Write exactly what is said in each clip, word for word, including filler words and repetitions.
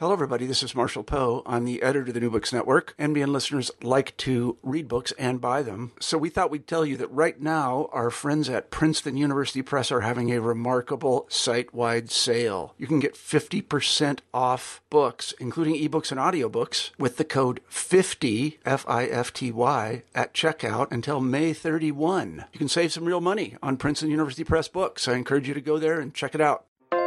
Hello, everybody. This is Marshall Poe. I'm the editor of the New Books Network. N B N listeners like to read books and buy them. So we thought we'd tell you that right now, our friends at Princeton University Press are having a remarkable site-wide sale. You can get fifty percent off books, including ebooks and audiobooks, with the code fifty, F I F T Y, at checkout until May thirty-first. You can save some real money on Princeton University Press books. I encourage you to go there and check it out.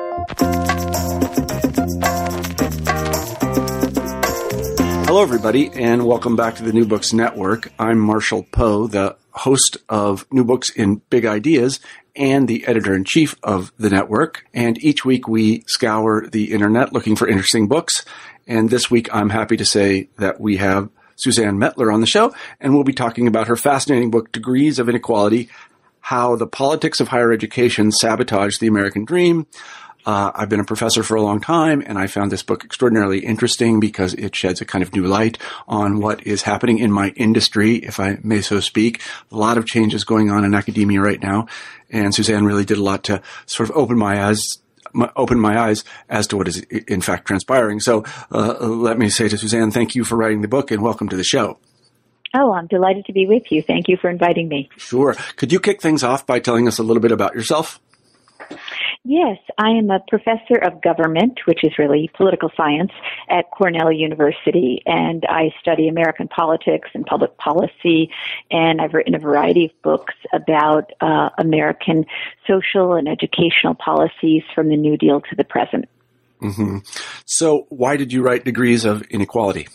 Hello, everybody, and welcome back to the New Books Network. I'm Marshall Poe, the host of New Books in Big Ideas and the editor-in-chief of the network. And each week we scour the internet looking for interesting books. And this week I'm happy to say that we have Suzanne Mettler on the show, and we'll be talking about her fascinating book, Degrees of Inequality: How the Politics of Higher Education Sabotaged the American Dream. Uh, I've been a professor for a long time, and I found this book extraordinarily interesting because it sheds a kind of new light on what is happening in my industry, if I may so speak. A lot of changes going on in academia right now, and Suzanne really did a lot to sort of open my eyes, my, open my eyes as to what is in fact transpiring. So uh, let me say to Suzanne, thank you for writing the book, and welcome to the show. Oh, I'm delighted to be with you. Thank you for inviting me. Sure. Could you kick things off by telling us a little bit about yourself? Yes, I am a professor of government, which is really political science, at Cornell University, and I study American politics and public policy, and I've written a variety of books about uh, American social and educational policies from the New Deal to the present. Mm-hmm. So why did you write Degrees of Inequality?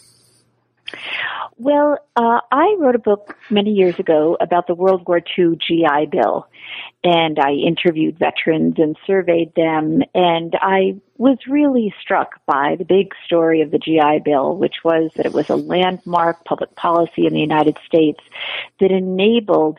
Well, uh, I wrote a book many years ago about the World War Two G I Bill, and I interviewed veterans and surveyed them, and I was really struck by the big story of the G I Bill, which was that it was a landmark public policy in the United States that enabled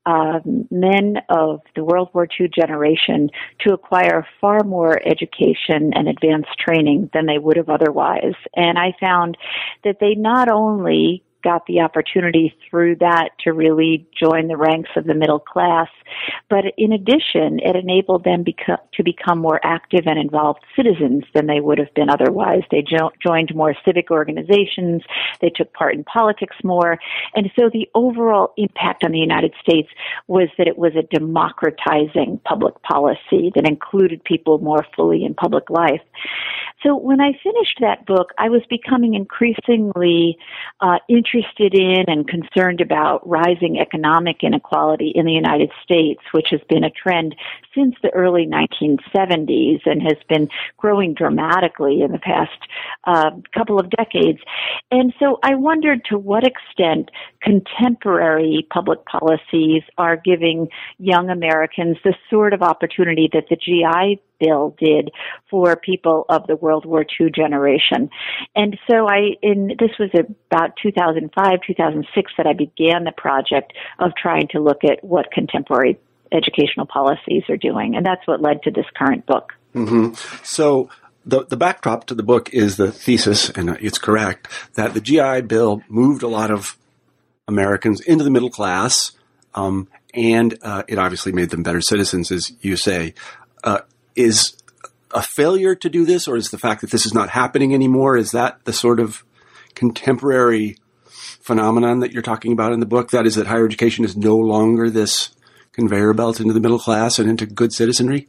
Um, men of the World War Two generation to acquire far more education and advanced training than they would have otherwise. And I found that they not only got the opportunity through that to really join the ranks of the middle class, but in addition, it enabled them beco- to become more active and involved citizens than they would have been otherwise. They jo- joined more civic organizations, they took part in politics more, and so the overall impact on the United States was that it was a democratizing public policy that included people more fully in public life. So when I finished that book, I was becoming increasingly uh, interested in and concerned about rising economic inequality in the United States, which has been a trend since the early nineteen seventies and has been growing dramatically in the past uh, couple of decades. And so I wondered to what extent contemporary public policies are giving young Americans the sort of opportunity that the G I Bill did for people of the World War Two generation. And so I, in, this was about two thousand five, two thousand six that I began the project of trying to look at what contemporary educational policies are doing. And that's what led to this current book. Mm-hmm. So the, the backdrop to the book is the thesis, and it's correct, that the G I Bill moved a lot of Americans into the middle class, um, and uh, it obviously made them better citizens, as you say. Uh, Is a failure to do this, or is the fact that this is not happening anymore, is that the sort of contemporary phenomenon that you're talking about in the book? That is, that higher education is no longer this conveyor belt into the middle class and into good citizenry?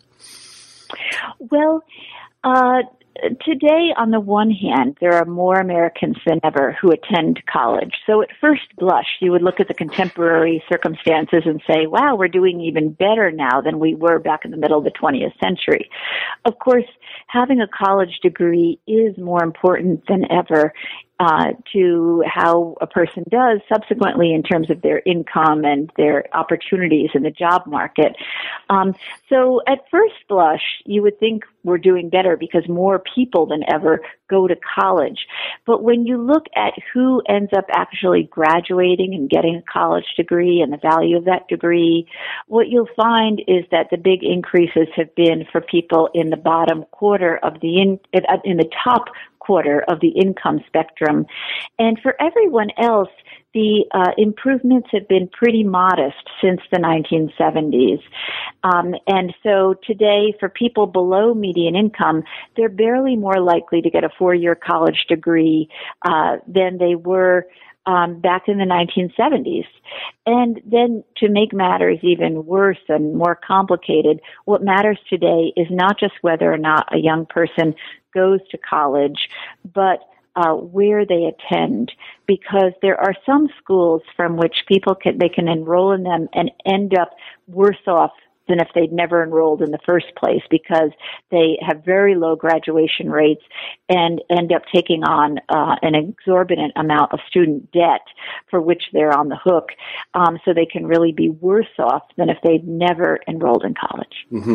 Well, uh, today, on the one hand, there are more Americans than ever who attend college. So at first blush, you would look at the contemporary circumstances and say, wow, we're doing even better now than we were back in the middle of the twentieth century. Of course, having a college degree is more important than ever Uh, to how a person does subsequently in terms of their income and their opportunities in the job market. Um, so at first blush, you would think we're doing better because more people than ever go to college. But when you look at who ends up actually graduating and getting a college degree and the value of that degree, what you'll find is that the big increases have been for people in the bottom quarter of the, in, in the top quarter of the income spectrum. And for everyone else, the uh, improvements have been pretty modest since the nineteen seventies. Um, and so today, for people below median income, they're barely more likely to get a four-year college degree uh, than they were um, back in the nineteen seventies. And then to make matters even worse and more complicated, what matters today is not just whether or not a young person goes to college, but Uh, where they attend, because there are some schools from which people can, they can enroll in them and end up worse off than if they'd never enrolled in the first place, because they have very low graduation rates and end up taking on uh, an exorbitant amount of student debt for which they're on the hook. Um, so they can really be worse off than if they'd never enrolled in college. Mm-hmm.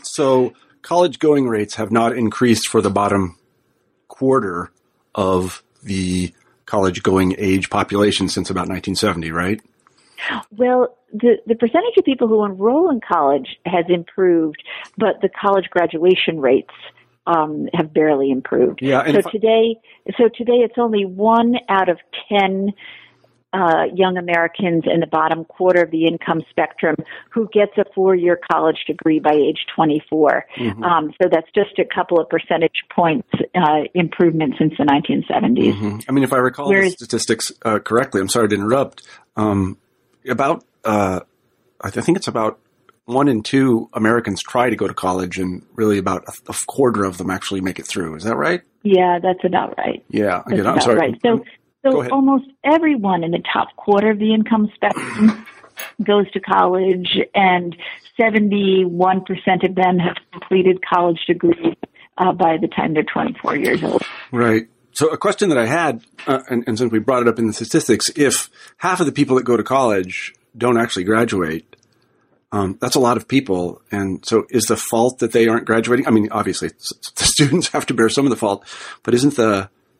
So college going rates have not increased for the bottom quarter of the college-going age population since about nineteen seventy, right? Well, the, the percentage of people who enroll in college has improved, but the college graduation rates um, have barely improved. Yeah, and so today, so today it's only one out of ten Uh, young Americans in the bottom quarter of the income spectrum who gets a four-year college degree by age twenty-four. Mm-hmm. Um, so that's just a couple of percentage points uh, improvement since the nineteen seventies. Mm-hmm. I mean, if I recall Whereas, the statistics uh, correctly, I'm sorry to interrupt, um, about, uh, I think it's about one in two Americans try to go to college, and really about a, a quarter of them actually make it through. Is that right? Yeah, that's about right. Yeah, that's again, I'm about sorry. Right. So, So almost everyone in the top quarter of the income spectrum goes to college, and seventy-one percent of them have completed college degrees uh, by the time they're twenty-four years old. Right. So a question that I had, uh, and, and since we brought it up in the statistics, if half of the people that go to college don't actually graduate, um, that's a lot of people. And so is the fault that they aren't graduating? I mean, obviously the students have to bear some of the fault, but isn't the,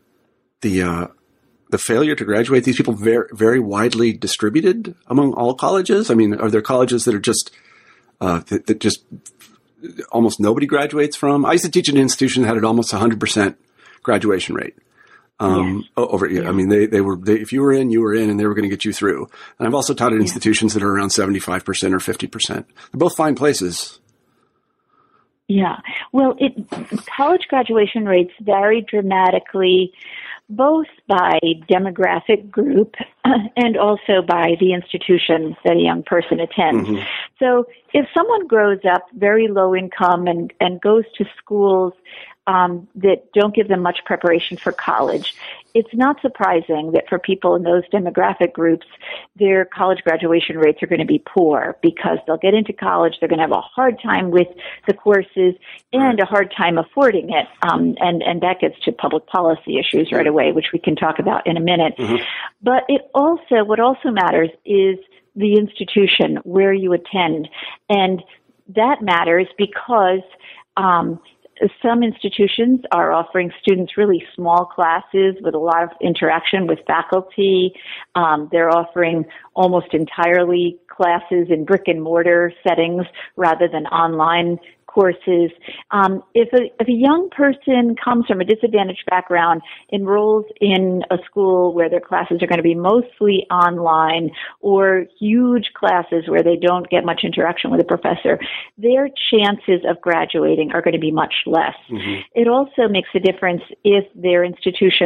the, uh, the failure to graduate these people very, very widely distributed among all colleges? I mean, are there colleges that are just, uh, that, that just almost nobody graduates from? I used to teach in an institution that had almost a hundred percent graduation rate. Um, yes. over, yeah. I mean, they, they were, they, if you were in, you were in, and they were going to get you through. And I've also taught at yeah. institutions that are around seventy-five percent or fifty percent. They're both fine places. Yeah. Well, it, college graduation rates vary dramatically, both by demographic group and also by the institution that a young person attends. Mm-hmm. So if someone grows up very low income and, and goes to schools um, that don't give them much preparation for college, it's not surprising that for people in those demographic groups, their college graduation rates are going to be poor, because they'll get into college, they're going to have a hard time with the courses and a hard time affording it. Um, and, and that gets to public policy issues right away, which we can talk about in a minute. Mm-hmm. But it also, what also matters is the institution where you attend. And that matters because um, some institutions are offering students really small classes with a lot of interaction with faculty. Um, they're offering almost entirely classes in brick and mortar settings rather than online courses. Um, if a if a young person comes from a disadvantaged background, enrolls in a school where their classes are going to be mostly online, or huge classes where they don't get much interaction with a professor, their chances of graduating are going to be much less. Mm-hmm. It also makes a difference if their institution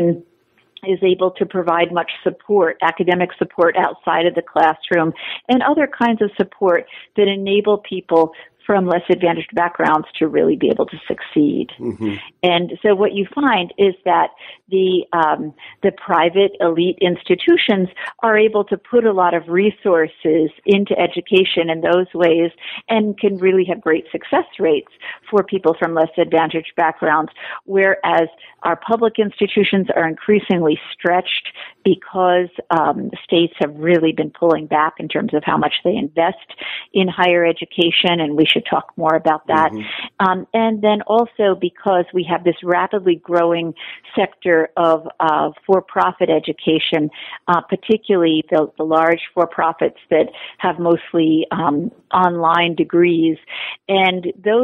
is able to provide much support, academic support outside of the classroom, and other kinds of support that enable people from less advantaged backgrounds to really be able to succeed. Mm-hmm. And so what you find is that the um, the private elite institutions are able to put a lot of resources into education in those ways and can really have great success rates for people from less advantaged backgrounds, whereas our public institutions are increasingly stretched because um, states have really been pulling back in terms of how much they invest in higher education, and we should talk more about that. Mm-hmm. Um, and then also because we have this rapidly growing sector of uh, for-profit education, uh, particularly the, the large for-profits that have mostly um, online degrees, and those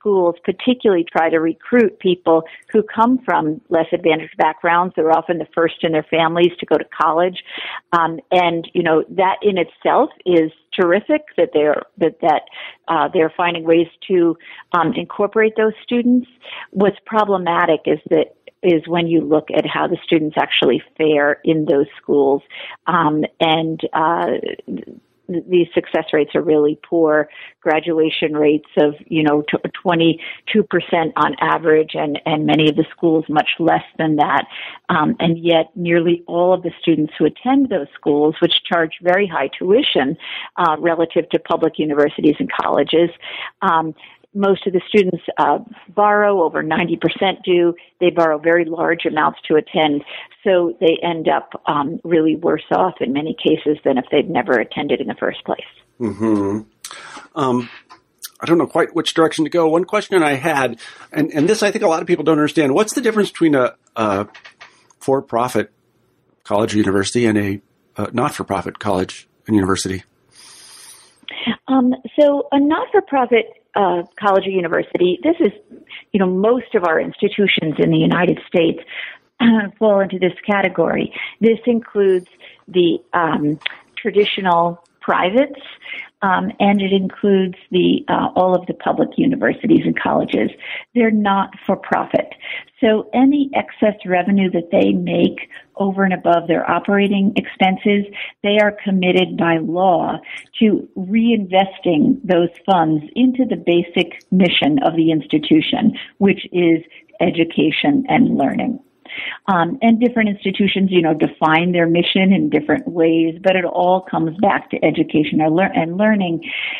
schools particularly try to recruit people who come from less advantaged backgrounds. They're often the first in their families to go to college. Um, and, you know, that in itself is terrific that they're, that, that, uh, they're finding ways to, um, incorporate those students. What's problematic is that is when you look at how the students actually fare in those schools. Um, and, uh, these success rates are really poor. Graduation rates of, you know, twenty-two percent on average, and, and many of the schools much less than that. Um, and yet nearly all of the students who attend those schools, which charge very high tuition uh, relative to public universities and colleges, um, most of the students uh, borrow, over ninety percent do. They borrow very large amounts to attend, so they end up um, really worse off in many cases than if they'd never attended in the first place. Mm-hmm. Um, I don't know quite which direction to go. One question I had, and, and this I think a lot of people don't understand, what's the difference between a, a for-profit college or university and a, a not-for-profit college and university? Um, so a not-for-profit uh, college or university, this is, you know, most of our institutions in the United States uh, fall into this category. This includes the um, traditional privates, um, and it includes the uh, all of the public universities and colleges. They're not for profit. So any excess revenue that they make over and above their operating expenses, they are committed by law to reinvesting those funds into the basic mission of the institution, which is education and learning. Um, and different institutions, you know, define their mission in different ways, but it all comes back to education and, lear- and learning.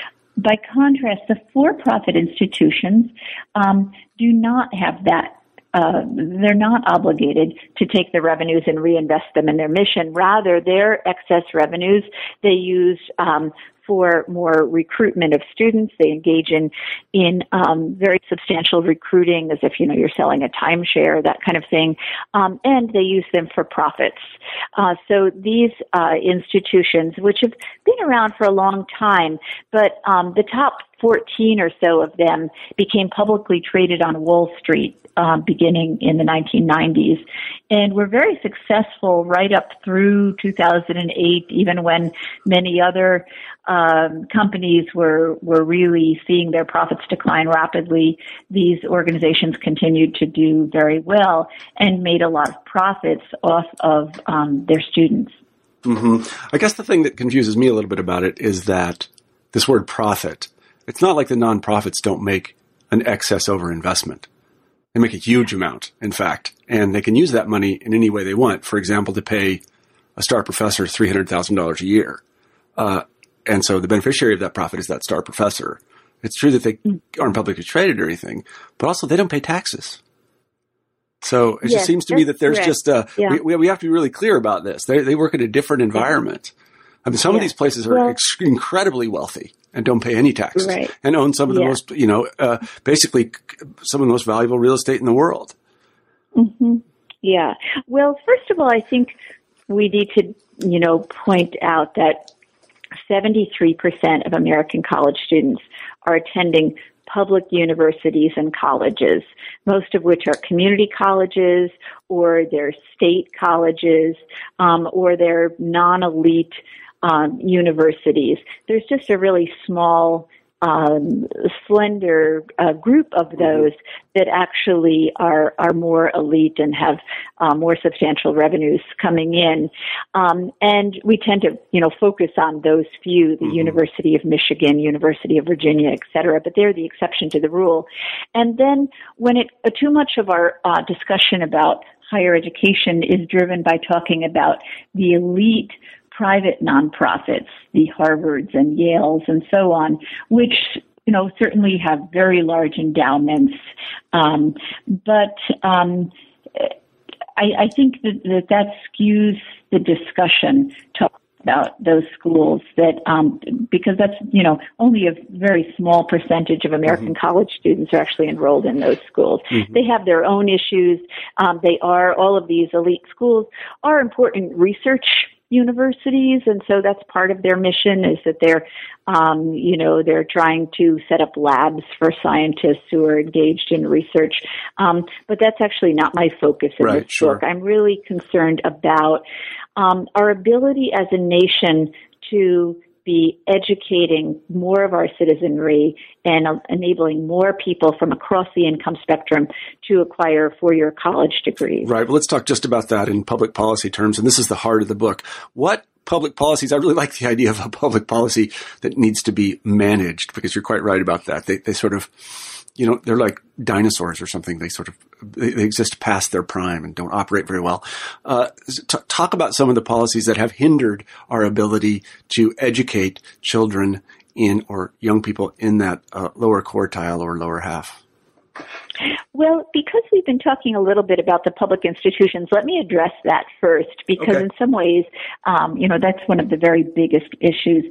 By contrast, the for-profit institutions um, do not have that. Uh, they're not obligated to take the revenues and reinvest them in their mission. Rather, their excess revenues they use um, for more recruitment of students. They engage in in um, very substantial recruiting, as if you know you're selling a timeshare, that kind of thing, um, and they use them for profits. Uh, so these uh, institutions, which have been around for a long time, but um, the top fourteen or so of them became publicly traded on Wall Street uh, beginning in the nineteen nineties, and were very successful right up through two thousand eight, even when many other um, companies were were really seeing their profits decline rapidly. These organizations continued to do very well and made a lot of profits off of um, their students. Mm-hmm. I guess the thing that confuses me a little bit about it is that this word profit, it's not like the nonprofits don't make an excess over investment. They make a huge amount, in fact, and they can use that money in any way they want. For example, to pay a star professor three hundred thousand dollars a year. Uh, and so the beneficiary of that profit is that star professor. It's true that they aren't publicly traded or anything, but also they don't pay taxes. So it yes, just seems to me that there's correct. just a, yeah. we, we have to be really clear about this. They, they work in a different environment. I mean, some yeah. of these places are well, ex- incredibly wealthy and don't pay any taxes, right. and own some of the yeah. most, you know, uh, basically some of the most valuable real estate in the world. Mm-hmm. Yeah. Well, first of all, I think we need to, you know, point out that seventy-three percent of American college students are attending public universities and colleges, most of which are community colleges or they're state colleges um, or they're non-elite um, universities. There's just a really small, um, slender uh, group of those that actually are are more elite and have uh, more substantial revenues coming in. Um, and we tend to, you know, focus on those few, the mm-hmm. University of Michigan, University of Virginia, et cetera, but they're the exception to the rule. And then when it, uh, too much of our uh, discussion about higher education is driven by talking about the elite private nonprofits, the Harvards and Yales and so on, which, you know, certainly have very large endowments. Um, but um, I, I think that, that that skews the discussion to about those schools that, um, because that's, you know, only a very small percentage of American mm-hmm. college students are actually enrolled in those schools. Mm-hmm. They have their own issues. Um, they are, all of these elite schools are important research universities, and so that's part of their mission, is that they're, um, you know, they're trying to set up labs for scientists who are engaged in research. Um, but that's actually not my focus in right, this sure. book. I'm really concerned about um, our ability as a nation to be educating more of our citizenry and uh, enabling more people from across the income spectrum to acquire four-year college degrees. Right. Well, let's talk just about that in public policy terms. And this is the heart of the book. What public policies, I really like the idea of a public policy that needs to be managed, because you're quite right about that. They, they sort of, you know, they're like dinosaurs or something. They sort of, they, they exist past their prime and don't operate very well. Uh, t- talk about some of the policies that have hindered our ability to educate children in, or young people in that uh, lower quartile or lower half. Well, because we've been talking a little bit about the public institutions, let me address that first, because okay. in some ways, um, you know, that's one of the very biggest issues.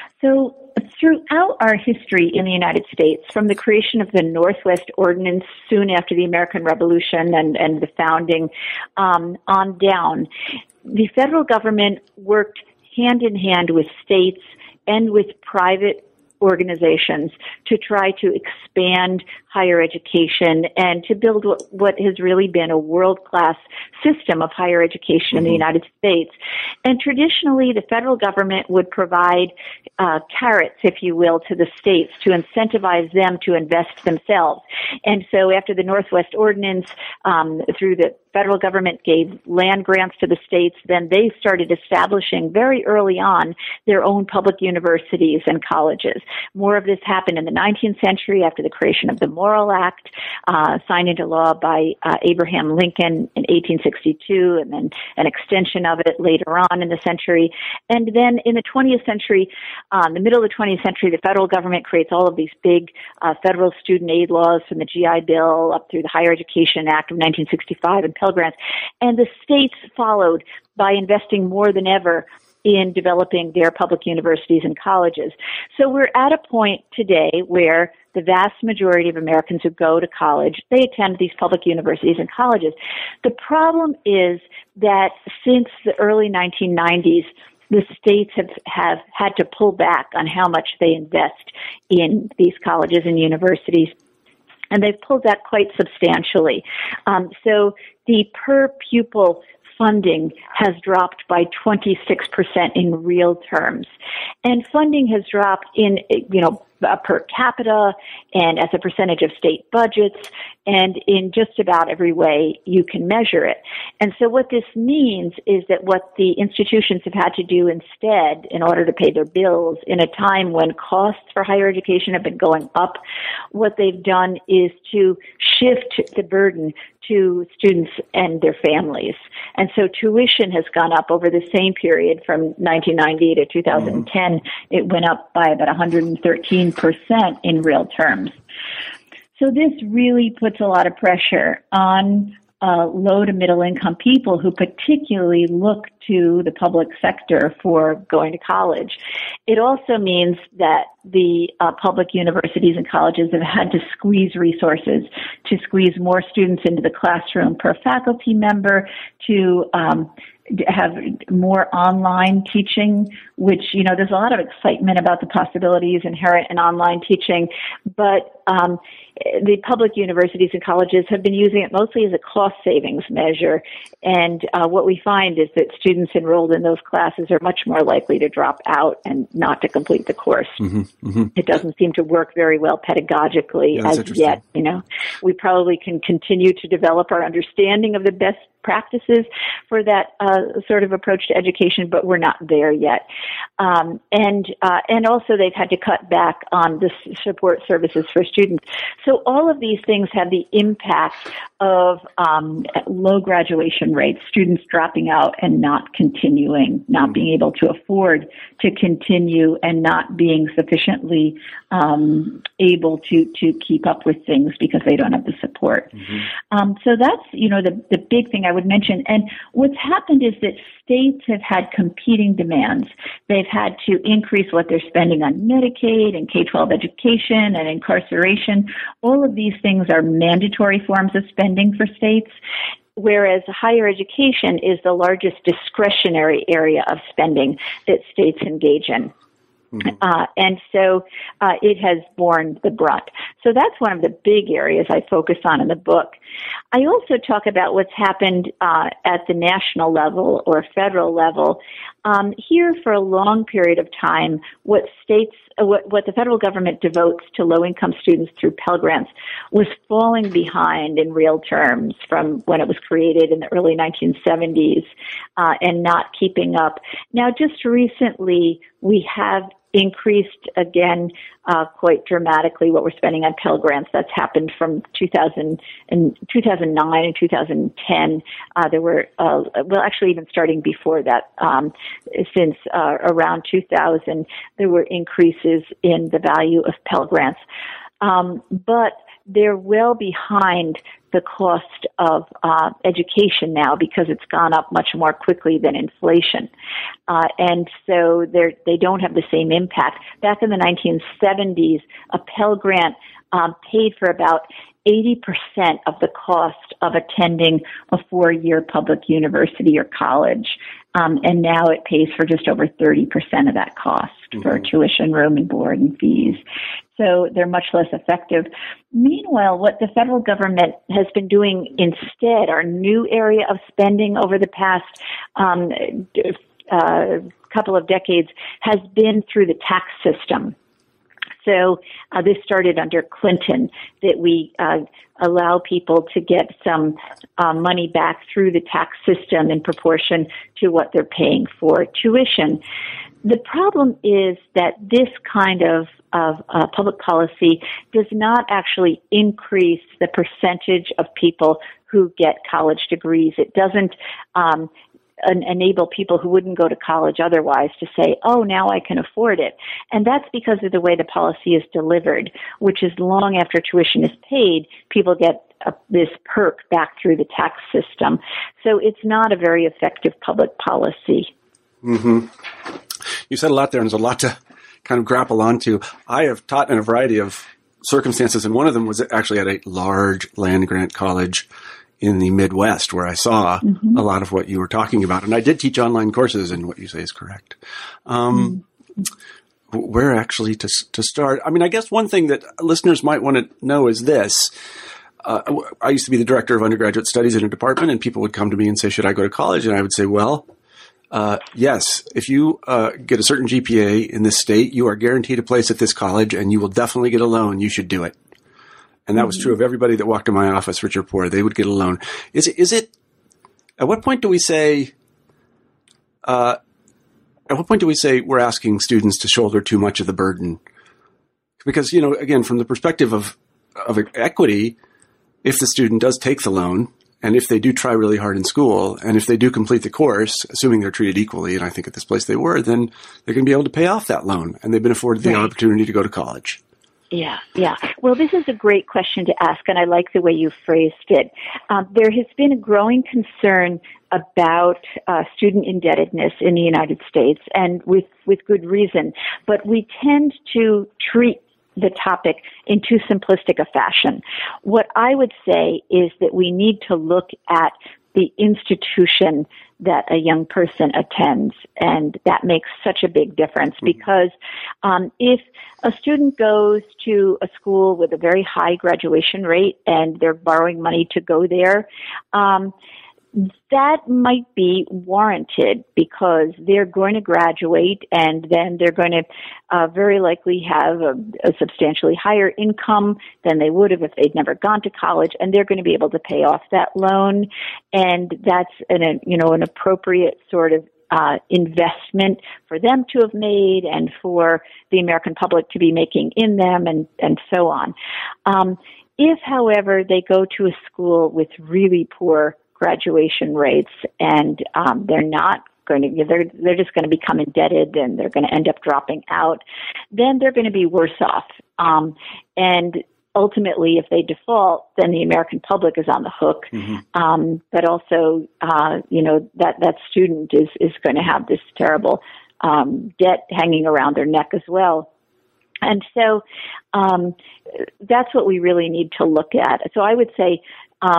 So throughout our history in the United States, from the creation of the Northwest Ordinance soon after the American Revolution and, and the founding um, on down, the federal government worked hand in hand with states and with private organizations to try to expand higher education and to build what, what has really been a world-class system of higher education mm-hmm. in the United States. And traditionally, the federal government would provide uh, carrots, if you will, to the states to incentivize them to invest themselves. And so after the Northwest Ordinance, um, through the federal government gave land grants to the states, then they started establishing very early on their own public universities and colleges. More of this happened in the nineteenth century after the creation of the Morrill Act, uh, signed into law by uh, Abraham Lincoln in eighteen sixty-two, and then an extension of it later on in the century. And then in the twentieth century, uh, in the middle of the twentieth century, the federal government creates all of these big uh, federal student aid laws, from the G I Bill up through the Higher Education Act of nineteen sixty-five and Pell Grants. And the states followed by investing more than ever in developing their public universities and colleges. So we're at a point today where the vast majority of Americans who go to college, they attend these public universities and colleges. The problem is that since the early nineteen nineties, the states have, have had to pull back on how much they invest in these colleges and universities. And they've pulled that quite substantially. Um, so the per pupil funding has dropped by twenty-six percent in real terms. And funding has dropped in, you know, per capita and as a percentage of state budgets and in just about every way you can measure it. And so what this means is that what the institutions have had to do instead in order to pay their bills in a time when costs for higher education have been going up, what they've done is to shift the burden to students and their families. And so tuition has gone up over the same period from nineteen ninety to two thousand ten. Mm-hmm. It went up by about one hundred thirteen percent in real terms. So this really puts a lot of pressure on uh, low to middle income people who particularly look to the public sector for going to college. It also means that the uh, public universities and colleges have had to squeeze resources to squeeze more students into the classroom per faculty member, to um, have more online teaching, which, you know, there's a lot of excitement about the possibilities inherent in online teaching, but um, the public universities and colleges have been using it mostly as a cost savings measure. And uh, what we find is that students enrolled in those classes are much more likely to drop out and not to complete the course. Mm-hmm, mm-hmm. It doesn't seem to work very well pedagogically yeah, as yet. You know, we probably can continue to develop our understanding of the best practices for that uh, sort of approach to education, but we're not there yet. Um, and uh, and also they've had to cut back on the support services for students. So all of these things have the impact of um, low graduation rates, students dropping out and not continuing, not being able to afford to continue, and not being sufficiently um, able to, to keep up with things because they don't have the support. Mm-hmm. Um, so that's, you know, the, the big thing I would mention. And what's happened is that states have had competing demands. They've had to increase what they're spending on Medicaid and K twelve education and incarceration. All of these things are mandatory forms of spending for states. whereas higher education is the largest discretionary area of spending that states engage in. Mm-hmm. Uh, and so uh, it has borne the brunt. So that's one of the big areas I focus on in the book. I also talk about what's happened uh, at the national level or federal level. Um, here, for a long period of time, what states, uh, what, what the federal government devotes to low-income students through Pell Grants was falling behind in real terms from when it was created in the early nineteen seventies uh, and not keeping up. Now, just recently, we have increased again uh, quite dramatically what we're spending on Pell Grants. That's happened from two thousand and two thousand nine and two thousand ten. Uh, there were, uh, well, actually even starting before that, um, since uh, around two thousand, there were increases in the value of Pell Grants. Um, but they're well behind the cost of uh, education now because it's gone up much more quickly than inflation. Uh, and so they're, they don't have the same impact. Back in the nineteen seventies, a Pell Grant um, paid for about eighty percent of the cost of attending a four-year public university or college. Um, and now it pays for just over thirty percent of that cost mm-hmm. for tuition, room and board and fees. So they're much less effective. Meanwhile, what the federal government has been doing instead, our new area of spending over the past um, uh, couple of decades, has been through the tax system. So uh, this started under Clinton, that we uh, allow people to get some uh, money back through the tax system in proportion to what they're paying for tuition. The problem is that this kind of, of uh, public policy does not actually increase the percentage of people who get college degrees. It doesn't um, enable people who wouldn't go to college otherwise to say, oh, now I can afford it. And that's because of the way the policy is delivered, which is long after tuition is paid, people get a, this perk back through the tax system. So it's not a very effective public policy. Mm-hmm. You said a lot there, and there's a lot to kind of grapple onto. I have taught in a variety of circumstances, and one of them was actually at a large land-grant college in the Midwest, where I saw mm-hmm. a lot of what you were talking about. And I did teach online courses, and what you say is correct. Um, mm-hmm. Where actually to to start? I mean, I guess one thing that listeners might want to know is this. Uh, I used to be the director of undergraduate studies in a department, and people would come to me and say, should I go to college? And I would say, well, uh, yes, if you uh, get a certain G P A in this state, you are guaranteed a place at this college, and you will definitely get a loan. You should do it. And that was true of everybody that walked in my office, rich or poor. They would get a loan. Is it, is it, at what point do we say, uh, at what point do we say we're asking students to shoulder too much of the burden? Because, you know, again, from the perspective of, of equity, if the student does take the loan, and if they do try really hard in school, and if they do complete the course, assuming they're treated equally, and I think at this place they were, then they're going to be able to pay off that loan, and they've been afforded the right. opportunity to go to college. Yeah, yeah. Well, this is a great question to ask, and I like the way you phrased it. Um, there has been a growing concern about uh, student indebtedness in the United States, and with, with good reason. But we tend to treat the topic in too simplistic a fashion. What I would say is that we need to look at the institution that a young person attends, and that makes such a big difference because um, if a student goes to a school with a very high graduation rate and they're borrowing money to go there, um, that might be warranted because they're going to graduate and then they're going to uh, very likely have a, a substantially higher income than they would have if they'd never gone to college, and they're going to be able to pay off that loan. And that's an, a, you know, an appropriate sort of uh, investment for them to have made and for the American public to be making in them, and, and so on. Um, if, however, they go to a school with really poor graduation rates, and um, they're not going to, they're, they're just going to become indebted and they're going to end up dropping out, then they're going to be worse off. Um, and ultimately, if they default, then the American public is on the hook. Mm-hmm. Um, but also, uh, you know, that, that student is, is going to have this terrible um, debt hanging around their neck as well. And so um, that's what we really need to look at. So I would say, Um,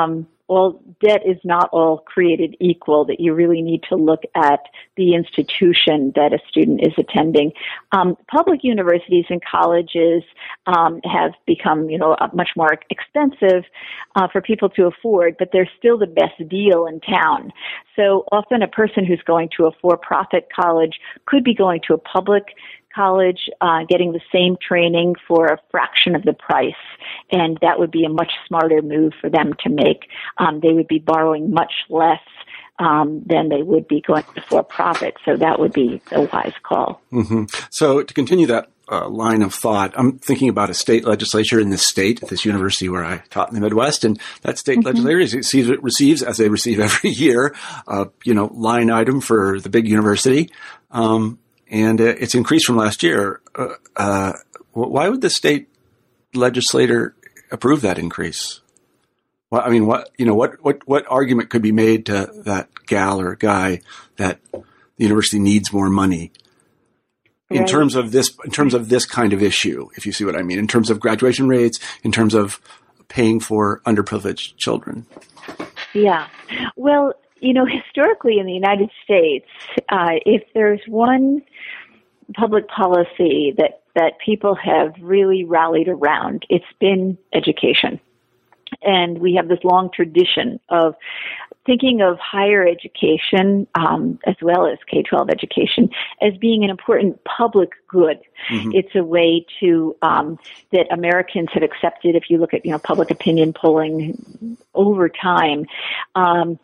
all debt is not all created equal, that you really need to look at the institution that a student is attending. Um, public universities and colleges um, have become, you know, much more expensive uh, for people to afford, but they're still the best deal in town. So often a person who's going to a for-profit college could be going to a public college, uh, getting the same training for a fraction of the price, and that would be a much smarter move for them to make. Um, they would be borrowing much less um, than they would be going to for-profit, so that would be a wise call. Mm-hmm. So to continue that uh, line of thought, I'm thinking about a state legislature in this state, at this university where I taught in the Midwest, and that state mm-hmm. legislature receives, receives, as they receive every year, uh, you know, line item for the big university. Um, And uh, it's increased from last year. Uh, uh, why would the state legislator approve that increase? Well, I mean, what you know, what, what what argument could be made to that gal or guy that the university needs more money in right. terms of this in terms of this kind of issue? If you see what I mean, in terms of graduation rates, in terms of paying for underprivileged children. Yeah. Well, you know, historically in the United States, uh, if there's one public policy that, that people have really rallied around, it's been education. And we have this long tradition of thinking of higher education, um, as well as K twelve education, as being an important public good. Mm-hmm. It's a way to um, that Americans have accepted. If you look at, you know, public opinion polling over time, um,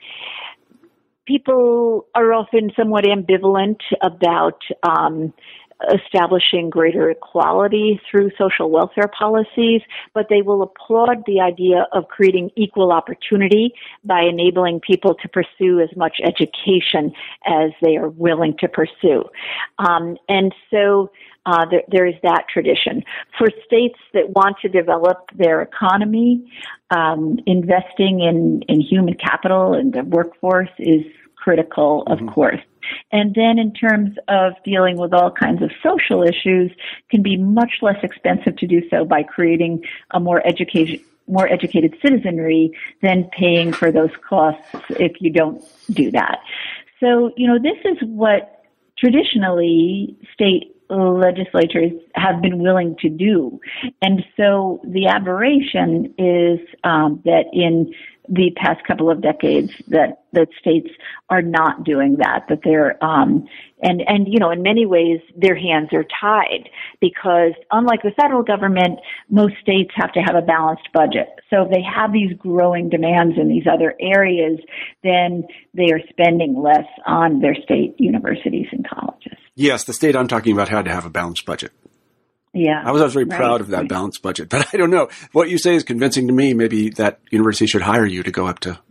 people are often somewhat ambivalent about um, establishing greater equality through social welfare policies, but they will applaud the idea of creating equal opportunity by enabling people to pursue as much education as they are willing to pursue. Um, and so uh, there, there is that tradition. For states that want to develop their economy, um, investing in, in human capital and the workforce is critical, of mm-hmm. course. And then in terms of dealing with all kinds of social issues, can be much less expensive to do so by creating a more education, more educated citizenry than paying for those costs if you don't do that. So, you know, this is what traditionally state legislatures have been willing to do. And so the aberration is um, that in the past couple of decades that, that states are not doing that, that they're, um, and, and, you know, in many ways their hands are tied because unlike the federal government, most states have to have a balanced budget. So if they have these growing demands in these other areas, then they are spending less on their state universities and colleges. Yes, the state I'm talking about had to have a balanced budget. Yeah, I was, I was very right. proud of that balanced budget, but I don't know. What you say is convincing to me. Maybe that university should hire you to go up to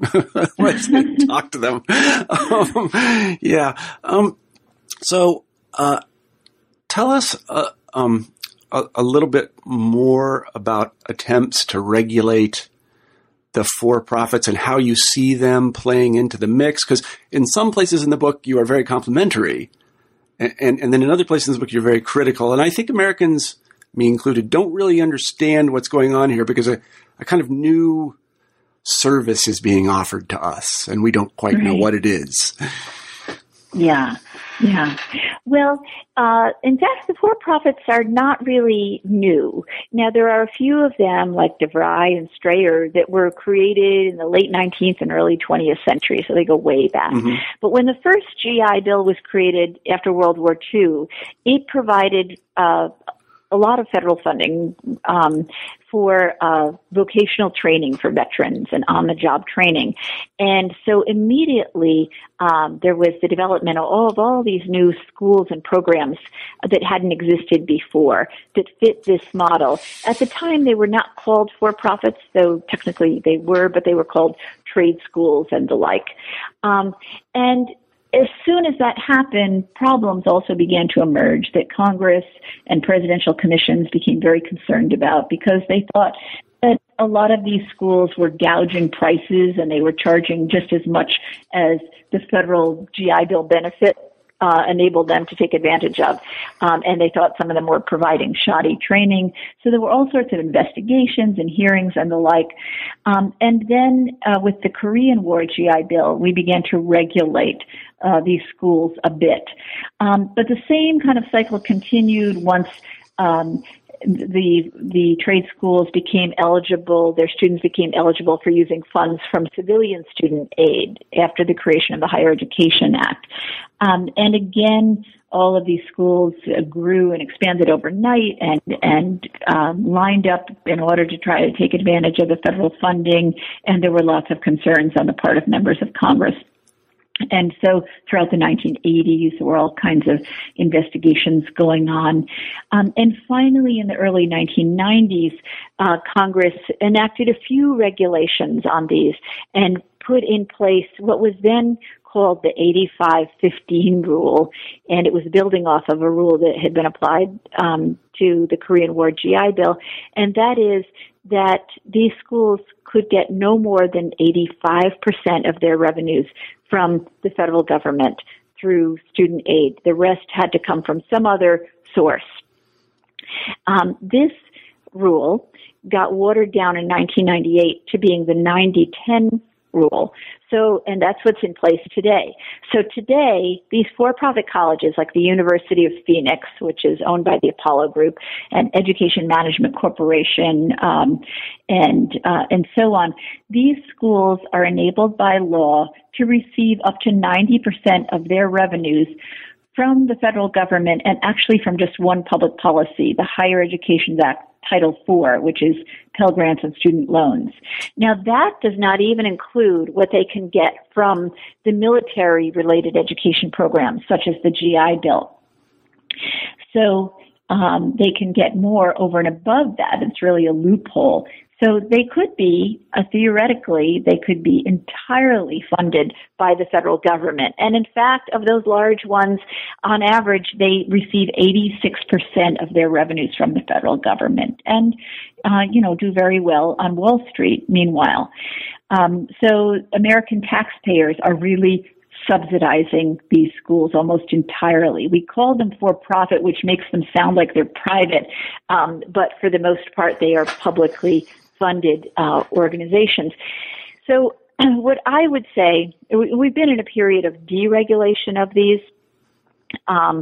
and talk to them. Um, yeah. Um, so, uh, tell us uh, um, a, a little bit more about attempts to regulate the for-profits and how you see them playing into the mix. Because in some places in the book, you are very complimentary. And, and, and then in other places in the book, you're very critical. And I think Americans, me included, don't really understand what's going on here because a, a kind of new service is being offered to us, and we don't quite right. know what it is. Yeah, yeah. Well, uh, in fact, the for-profits are not really new. Now, there are a few of them, like DeVry and Strayer, that were created in the late nineteenth and early twentieth century, so they go way back. Mm-hmm. But when the first G I Bill was created after World War Two, it provided uh, a lot of federal funding um, for uh, vocational training for veterans and on-the-job training. And so immediately um, there was the development of all, of all these new schools and programs that hadn't existed before that fit this model. At the time, they were not called for-profits, though technically they were, but they were called trade schools and the like. Um, and as soon as that happened, problems also began to emerge that Congress and presidential commissions became very concerned about because they thought that a lot of these schools were gouging prices and they were charging just as much as the federal G I Bill benefit uh, enabled them to take advantage of. Um, and they thought some of them were providing shoddy training. So there were all sorts of investigations and hearings and the like. Um, and then uh, with the Korean War G I Bill, we began to regulate uh, these schools a bit. Um, but the same kind of cycle continued once um, the the trade schools became eligible, their students became eligible for using funds from civilian student aid after the creation of the Higher Education Act. Um, and again, all of these schools uh, grew and expanded overnight and and um, lined up in order to try to take advantage of the federal funding, and there were lots of concerns on the part of members of Congress. And so throughout the nineteen eighties, there were all kinds of investigations going on. Um, and finally, in the early nineteen nineties, uh, Congress enacted a few regulations on these and put in place what was then called the eighty-five fifteen rule. And it was building off of a rule that had been applied um, to the Korean War G I Bill. And that is that these schools could get no more than eighty-five percent of their revenues from the federal government through student aid. The rest had to come from some other source. Um, this rule got watered down in nineteen ninety-eight to being the ninety ten rule. So, and that's what's in place today. So today, these for-profit colleges like the University of Phoenix, which is owned by the Apollo Group, and Education Management Corporation, um, and uh, and so on, these schools are enabled by law to receive up to ninety percent of their revenues from the federal government, and actually from just one public policy, the Higher Education Act, Title four, which is Pell Grants and student loans. Now, that does not even include what they can get from the military-related education programs, such as the G I Bill. So um, they can get more over and above that. It's really a loophole. So they could be, uh, theoretically, they could be entirely funded by the federal government. And in fact, of those large ones, on average, they receive eighty-six percent of their revenues from the federal government and, uh, you know, do very well on Wall Street, meanwhile. Um, so American taxpayers are really subsidizing these schools almost entirely. We call them for-profit, which makes them sound like they're private, um, but for the most part, they are publicly funded uh, organizations. So what I would say, we've been in a period of deregulation of these um,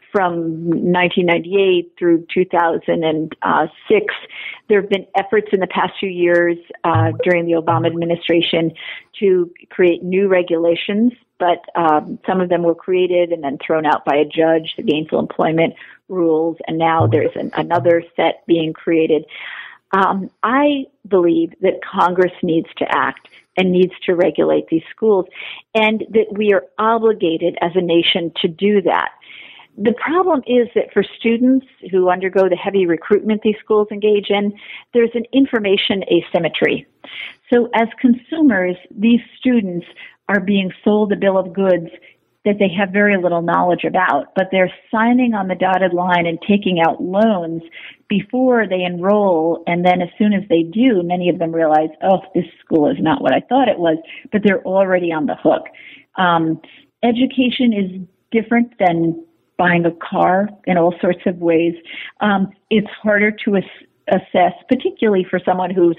from nineteen ninety-eight through two thousand six. There have been efforts in the past few years uh, during the Obama administration to create new regulations, but um, some of them were created and then thrown out by a judge, the gainful employment rules, and now there's an, another set being created. Um, I believe that Congress needs to act and needs to regulate these schools, and that we are obligated as a nation to do that. The problem is that for students who undergo the heavy recruitment these schools engage in, there's an information asymmetry. So as consumers, these students are being sold a bill of goods that they have very little knowledge about, but they're signing on the dotted line and taking out loans before they enroll, and then as soon as they do, many of them realize, oh, this school is not what I thought it was, but they're already on the hook. Um, education is different than buying a car in all sorts of ways. Um, it's harder to ass- assess, particularly for someone who's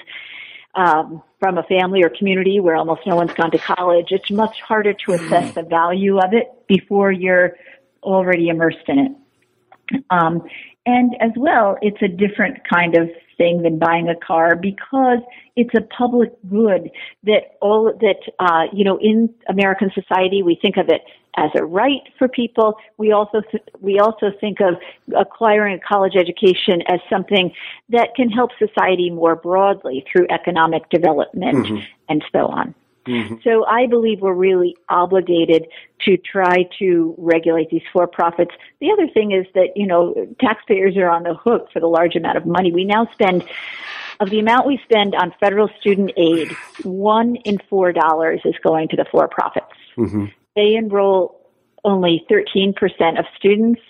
um, from a family or community where almost no one's gone to college. It's much harder to assess the value of it before you're already immersed in it. Um, and as well, it's a different kind of thing than buying a car because it's a public good that all that, uh, you know, in American society, we think of it as a right for people. We also, th- we also think of acquiring a college education as something that can help society more broadly through economic development mm-hmm. and so on. Mm-hmm. So I believe we're really obligated to try to regulate these for-profits. The other thing is that, you know, taxpayers are on the hook for the large amount of money. We now spend, of the amount we spend on federal student aid, one in four dollars is going to the for-profits. Mm-hmm. They enroll only thirteen percent of students.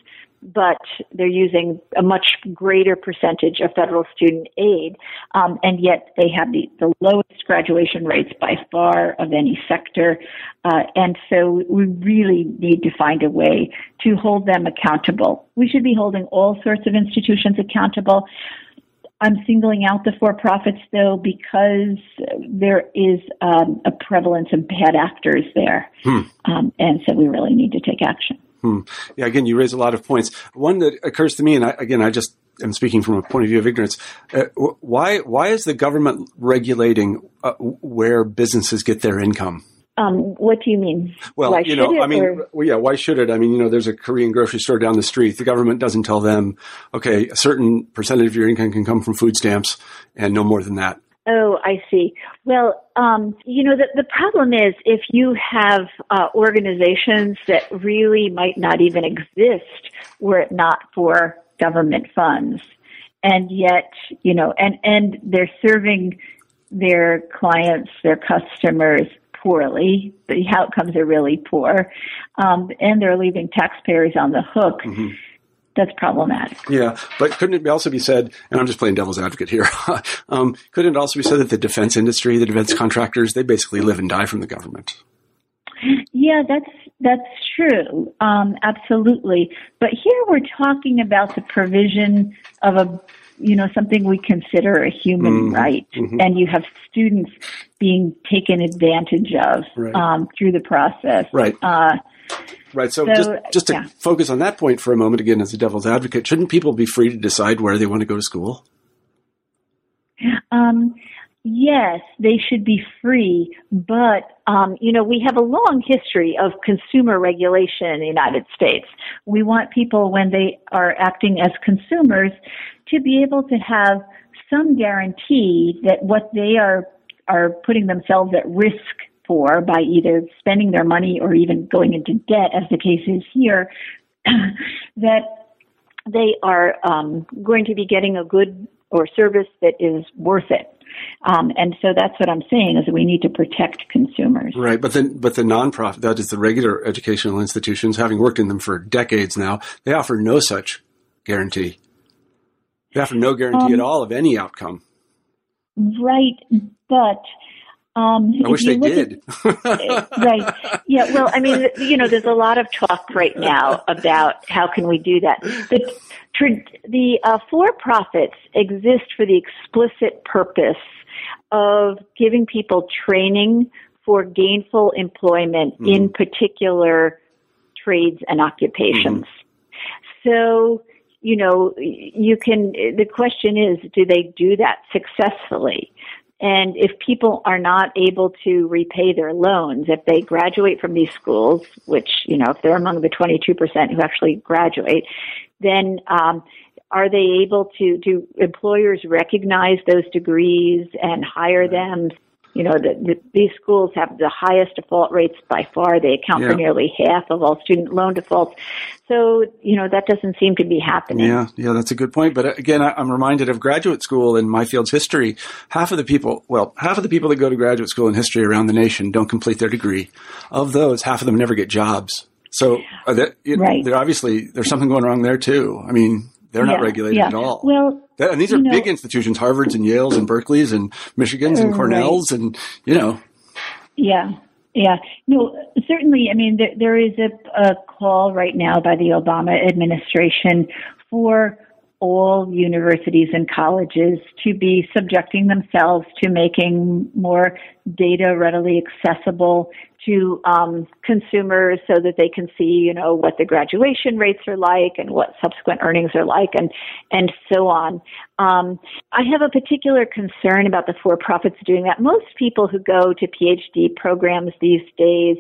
but they're using a much greater percentage of federal student aid, um, and yet they have the, the lowest graduation rates by far of any sector. Uh, and so we really need to find a way to hold them accountable. We should be holding all sorts of institutions accountable. I'm singling out the for-profits, though, because there is um, a prevalence of bad actors there. Hmm. Um, and so we really need to take action. Hmm. Yeah, again, you raise a lot of points. One that occurs to me, and I, again, I just am speaking from a point of view of ignorance, uh, why why is the government regulating uh, where businesses get their income? Um, what do you mean? Well, why you know, it, I mean, or? well, yeah, why should it? I mean, you know, there's a Korean grocery store down the street. The government doesn't tell them, okay, a certain percentage of your income can come from food stamps and no more than that. Oh, I see. Well, um, you know, the, the problem is if you have uh, organizations that really might not even exist were it not for government funds, and yet, you know, and, and they're serving their clients, their customers poorly. The outcomes are really poor, um, and they're leaving taxpayers on the hook. Mm-hmm. That's problematic. Yeah, but couldn't it also be said, and I'm just playing devil's advocate here, um, couldn't it also be said that the defense industry, the defense contractors, they basically live and die from the government? Yeah, that's that's true. Um, absolutely. But here we're talking about the provision of a, you know, something we consider a human mm-hmm. right, mm-hmm. and you have students being taken advantage of right. um, through the process. Right. Uh, Right. So, so just, just to yeah. focus on that point for a moment, again, as a devil's advocate, shouldn't people be free to decide where they want to go to school? Um, yes, they should be free. But, um, you know, we have a long history of consumer regulation in the United States. We want people, when they are acting as consumers, to be able to have some guarantee that what they are are putting themselves at risk for by either spending their money or even going into debt, as the case is here, that they are um, going to be getting a good or service that is worth it. Um, and so that's what I'm saying, is that we need to protect consumers. Right, but then, but the nonprofit, that is the regular educational institutions, having worked in them for decades now, they offer no such guarantee. They offer no guarantee um, at all of any outcome. Right, but... Um, I wish they did. At, right. Yeah. Well, I mean, you know, there's a lot of talk right now about how can we do that. The, the uh, for-profits exist for the explicit purpose of giving people training for gainful employment mm-hmm. in particular trades and occupations. Mm-hmm. So, you know, you can, the question is, do they do that successfully? And if people are not able to repay their loans, if they graduate from these schools, which, you know, if they're among the twenty-two percent who actually graduate, then um, are they able to, do employers recognize those degrees and hire them? You know, the, the, these schools have the highest default rates by far. They account yeah. for nearly half of all student loan defaults. So, you know, that doesn't seem to be happening. Yeah, yeah, that's a good point. But again, I, I'm reminded of graduate school in my field's history. Half of the people, well, half of the people that go to graduate school in history around the nation don't complete their degree. Of those, half of them never get jobs. So are they, it, right. they're obviously, there's something going wrong there too. I mean, they're yeah, not regulated yeah. at all. Well, that, and these are know, big institutions, Harvards and Yales and Berkeleys and Michigans and Cornells right. and, you know. Yeah, yeah. No, certainly, I mean, there, there is a, a call right now by the Obama administration for all universities and colleges to be subjecting themselves to making more data readily accessible to um, consumers so that they can see, you know, what the graduation rates are like and what subsequent earnings are like and, and so on. Um, I have a particular concern about the for-profits doing that. Most people who go to PhD programs these days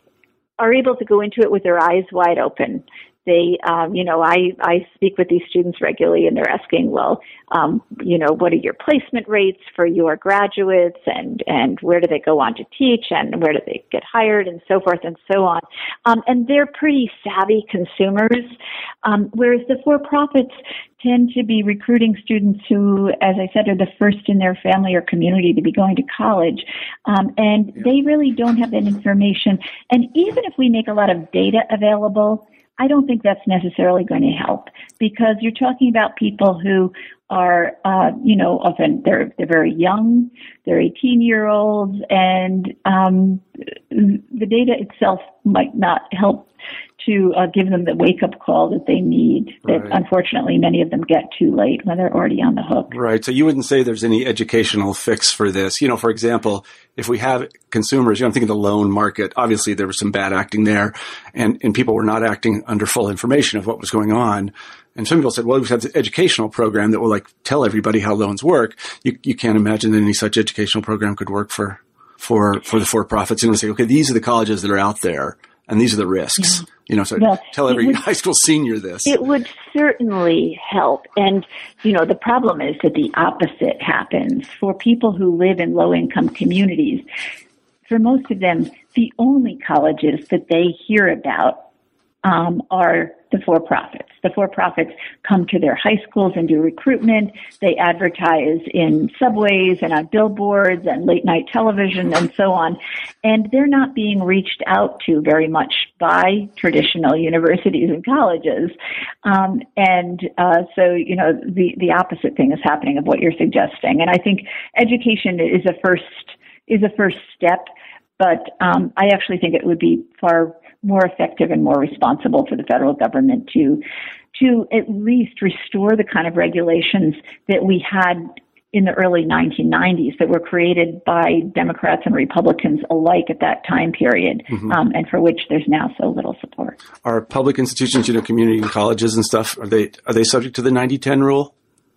are able to go into it with their eyes wide open. They, um, you know, I, I speak with these students regularly and they're asking, well, um, you know, what are your placement rates for your graduates and, and where do they go on to teach and where do they get hired and so forth and so on. Um, and they're pretty savvy consumers, um, whereas the for-profits tend to be recruiting students who, as I said, are the first in their family or community to be going to college. Um, and yeah. they really don't have that information. And even if we make a lot of data available, I don't think that's necessarily going to help, because you're talking about people who are, uh, you know, often they're they're very young, they're eighteen-year-olds, and um, the data itself might not help to uh, give them the wake-up call that they need, that right. unfortunately many of them get too late when they're already on the hook. Right. So you wouldn't say there's any educational fix for this. You know, for example, if we have consumers, you know, I'm thinking the loan market, obviously there was some bad acting there, and, and people were not acting under full information of what was going on. And some people said, well, we have an educational program that will like tell everybody how loans work. You, you can't imagine that any such educational program could work for, for, for the for-profits. And we say, okay, these are the colleges that are out there, and these are the risks. Yeah. You know, so well, tell every would, high school senior this. It would certainly help. And, you know, the problem is that the opposite happens. For people who live in low-income communities, for most of them, the only colleges that they hear about um, are the for-profits. The for-profits come to their high schools and do recruitment. They advertise in subways and on billboards and late-night television and so on. And they're not being reached out to very much by traditional universities and colleges. Um, and uh, so, you know, the, the opposite thing is happening of what you're suggesting. And I think education is a first is a first step, but um, I actually think it would be far more effective and more responsible for the federal government to to at least restore the kind of regulations that we had in the early nineteen nineties that were created by Democrats and Republicans alike at that time period, mm-hmm. um, and for which there's now so little support. Are public institutions, you know, community colleges and stuff, are they are they subject to the ninety ten rule?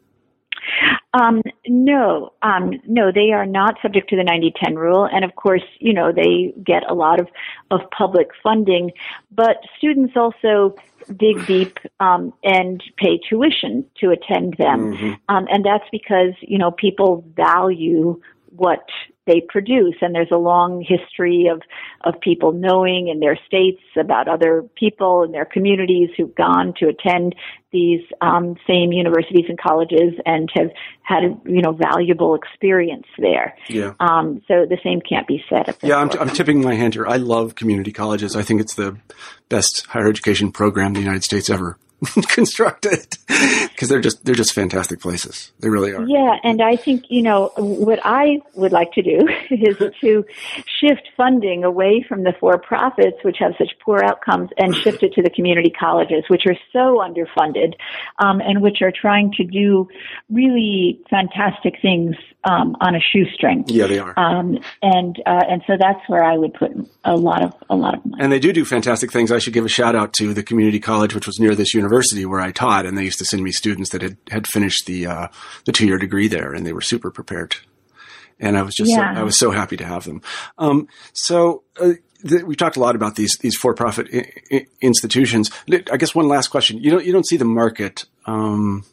Um, no, um, no, they are not subject to the ninety ten rule. And of course, you know, they get a lot of, of public funding, but students also dig deep, um, and pay tuition to attend them. Mm-hmm. Um, and that's because, you know, people value what they produce. And there's a long history of, of people knowing in their states about other people in their communities who've gone to attend these um, same universities and colleges and have had a, you know, valuable experience there. Yeah. Um, so the same can't be said of this. Yeah, I'm, t- I'm tipping my hand here. I love community colleges. I think it's the best higher education program the United States ever constructed, because they're just they're just fantastic places. They really are. Yeah, and I think, you know, what I would like to do is to shift funding away from the for-profits, which have such poor outcomes, and shift it to the community colleges, which are so underfunded, um, and which are trying to do really fantastic things um, on a shoestring. Yeah, they are. Um, and uh, and so that's where I would put a lot of a lot of money. And they do do fantastic things. I should give a shout out to the community college, which was near this university where I taught, and they used to send me students that had, had finished the uh, the two year degree there, and they were super prepared. And I was just yeah. so, I was so happy to have them. Um, so uh, th- we talked a lot about these these for profit I- I institutions. I guess one last question: you don't you don't see the market um,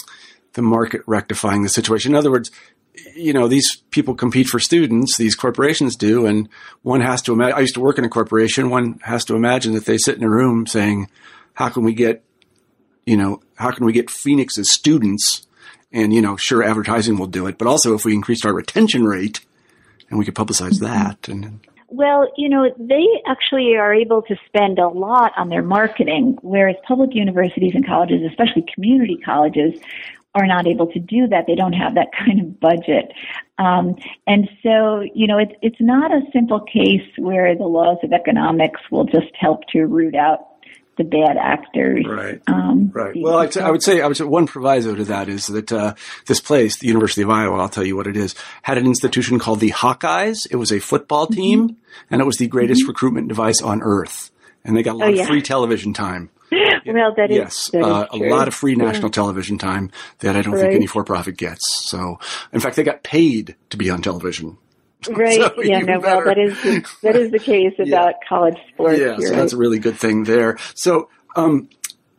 the market rectifying the situation? In other words, you know, these people compete for students, these corporations do, and one has to imagine, I used to work in a corporation, one has to imagine that they sit in a room saying, how can we get, you know, how can we get Phoenix's students? And, you know, sure, advertising will do it, but also if we increased our retention rate and we could publicize that. And Well, you know, they actually are able to spend a lot on their marketing, whereas public universities and colleges, especially community colleges, are not able to do that. They don't have that kind of budget. Um, and so, you know, it's, it's not a simple case where the laws of economics will just help to root out the bad actors. Right. Um, right. Well, I'd say, I would say, I would say one proviso to that is that, uh, this place, the University of Iowa, I'll tell you what it is, had an institution called the Hawkeyes. It was a football team, mm-hmm. and it was the greatest mm-hmm. recruitment device on earth. And they got a lot oh, yeah. of free television time. Well, that is, yes, that uh, is a lot of free national yeah. television time that I don't right. think any for-profit gets. So, in fact, they got paid to be on television. Right. So yeah. No. Well, that is the, that is the case about yeah. college sports. Yeah. So right. that's a really good thing there. So, um,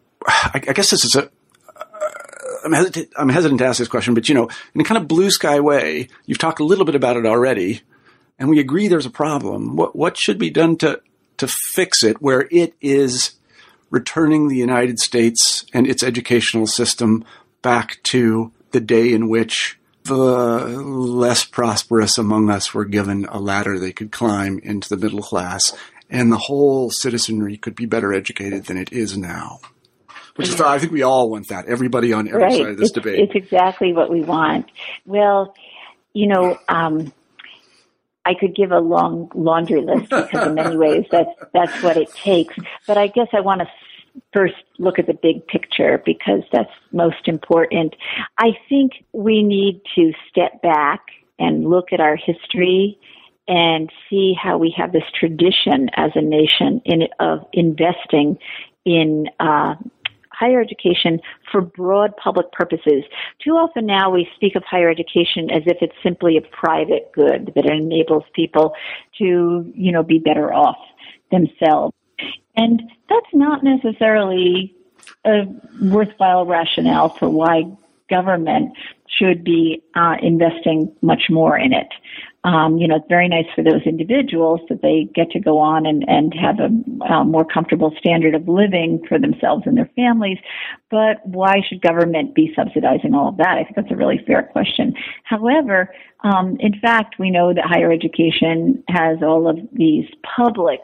I, I guess this is a. Uh, I'm hesitant. I'm hesitant to ask this question, but you know, in a kind of blue sky way, you've talked a little bit about it already, and we agree there's a problem. What what should be done to to fix it, where it is returning the United States and its educational system back to the day in which the less prosperous among us were given a ladder they could climb into the middle class, and the whole citizenry could be better educated than it is now. Which is, I think we all want that. Everybody on every right. side of this it's, debate. It's exactly what we want. Well, you know, um, I could give a long laundry list because in many ways that's, that's what it takes. But I guess I want to first look at the big picture because that's most important. I think we need to step back and look at our history and see how we have this tradition as a nation in of investing in uh, higher education for broad public purposes. Too often now we speak of higher education as if it's simply a private good that enables people to, you know, be better off themselves. And that's not necessarily a worthwhile rationale for why government should be uh, investing much more in it. Um, you know, it's very nice for those individuals that they get to go on and, and have a uh, more comfortable standard of living for themselves and their families. But why should government be subsidizing all of that? I think that's a really fair question. However, um, in fact, we know that higher education has all of these public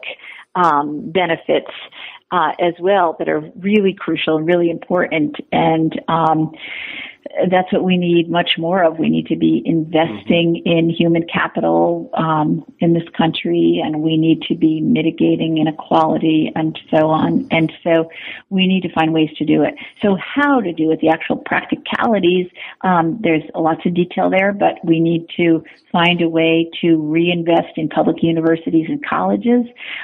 um, benefits uh, as well that are really crucial and really important. And um, that's what we need much more of. We need to be investing mm-hmm. in human capital um, in this country, and we need to be mitigating inequality and so on. And so we need to find ways to do it. So how to do it, the actual practicalities, um, there's lots of detail there, but we need to find a way to reinvest in public universities and colleges,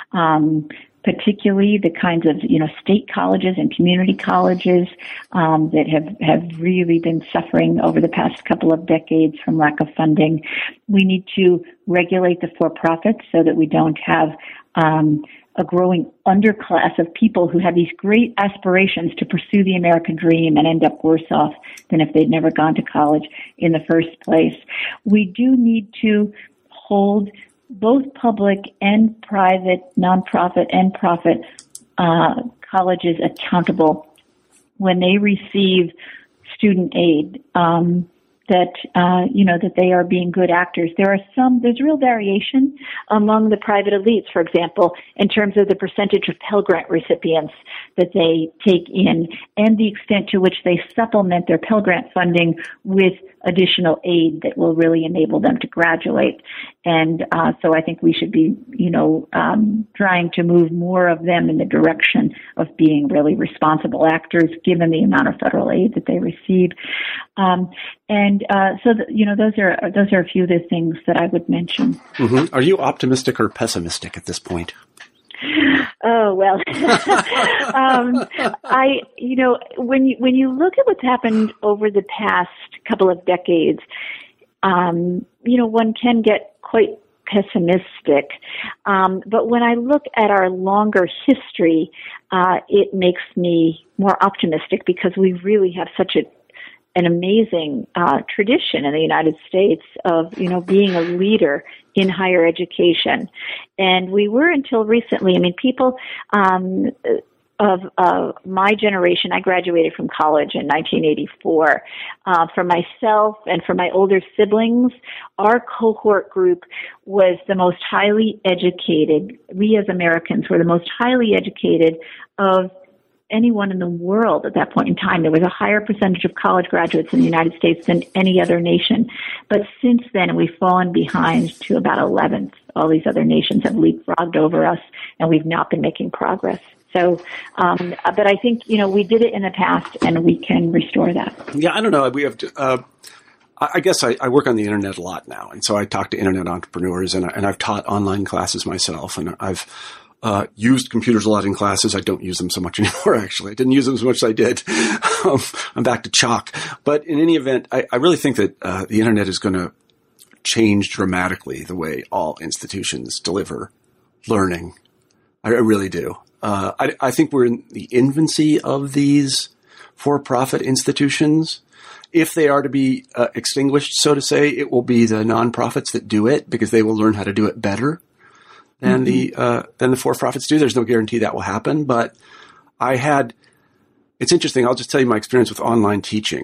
um, particularly the kinds of, you know, state colleges and community colleges um, that have, have really been suffering over the past couple of decades from lack of funding. We need to regulate the for-profits so that we don't have um, a growing underclass of people who have these great aspirations to pursue the American dream and end up worse off than if they'd never gone to college in the first place. We do need to hold both public and private, nonprofit and profit uh, colleges accountable when they receive student aid. Um, that uh, you know that they are being good actors. There are some. There's real variation among the private elites, for example, in terms of the percentage of Pell Grant recipients that they take in, and the extent to which they supplement their Pell Grant funding with additional aid that will really enable them to graduate. And uh, so I think we should be, you know, um, trying to move more of them in the direction of being really responsible actors, given the amount of federal aid that they receive. Um, and uh, so, the, you know, those are those are a few of the things that I would mention. Mm-hmm. Are you optimistic or pessimistic at this point? Oh, well, um, I, you know, when you, when you look at what's happened over the past couple of decades, um, you know, one can get quite pessimistic. Um, but when I look at our longer history, uh, it makes me more optimistic because we really have such a an amazing uh, tradition in the United States of, you know, being a leader in higher education. And we were until recently, I mean, people um, of uh, my generation, I graduated from college in nineteen eighty-four. Uh, for myself and for my older siblings, our cohort group was the most highly educated. We as Americans were the most highly educated of anyone in the world at that point in time. There was a higher percentage of college graduates in the United States than any other nation. But since then, we've fallen behind to about eleventh. All these other nations have leapfrogged over us, and we've not been making progress. So, um, but I think, you know, we did it in the past, and we can restore that. Yeah, I don't know. We have to, uh, I guess I, I work on the internet a lot now, and so I talk to internet entrepreneurs, and, I, and I've taught online classes myself, and I've Uh, used computers a lot in classes. I don't use them so much anymore, actually. I didn't use them as much as I did. um, I'm back to chalk. But in any event, I, I really think that uh, the internet is going to change dramatically the way all institutions deliver learning. I, I really do. Uh, I, I think we're in the infancy of these for-profit institutions. If they are to be uh, extinguished, so to say, it will be the nonprofits that do it because they will learn how to do it better than the, uh, than the for-profits do. There's no guarantee that will happen, but I had, it's interesting. I'll just tell you my experience with online teaching.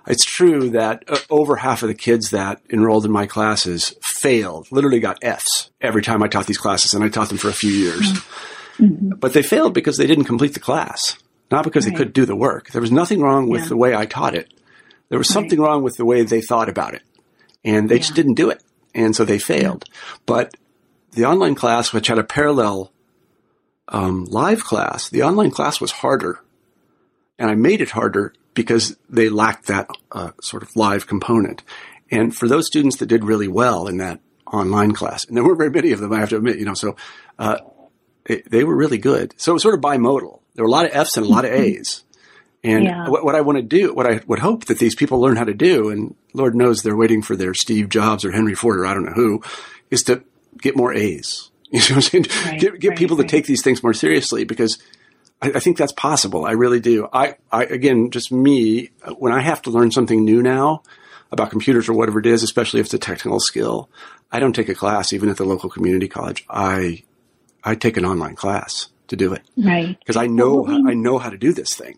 it's true that uh, over half of the kids that enrolled in my classes failed, literally got Fs every time I taught these classes, and I taught them for a few years. Mm-hmm. But they failed because they didn't complete the class, not because right. they couldn't do the work. There was nothing wrong with yeah. the way I taught it. There was something right. wrong with the way they thought about it, and they yeah. just didn't do it, and so they failed. Yeah. But the online class, which had a parallel um, live class, the online class was harder, and I made it harder because they lacked that uh, sort of live component. And for those students that did really well in that online class, and there weren't very many of them, I have to admit, you know, so uh, it, they were really good. So it was sort of bimodal. There were a lot of Fs and a lot of As. And yeah. what, what I want to do, what I would hope that these people learn how to do, and Lord knows they're waiting for their Steve Jobs or Henry Ford or I don't know who, is to get more A's. You know what I'm saying? Right, get get right, people right. to take these things more seriously, because I, I think that's possible. I really do. I, I, again, just me, when I have to learn something new now about computers or whatever it is, especially if it's a technical skill, I don't take a class even at the local community college. I, I take an online class to do it. Right. Because I know, we, I know how to do this thing.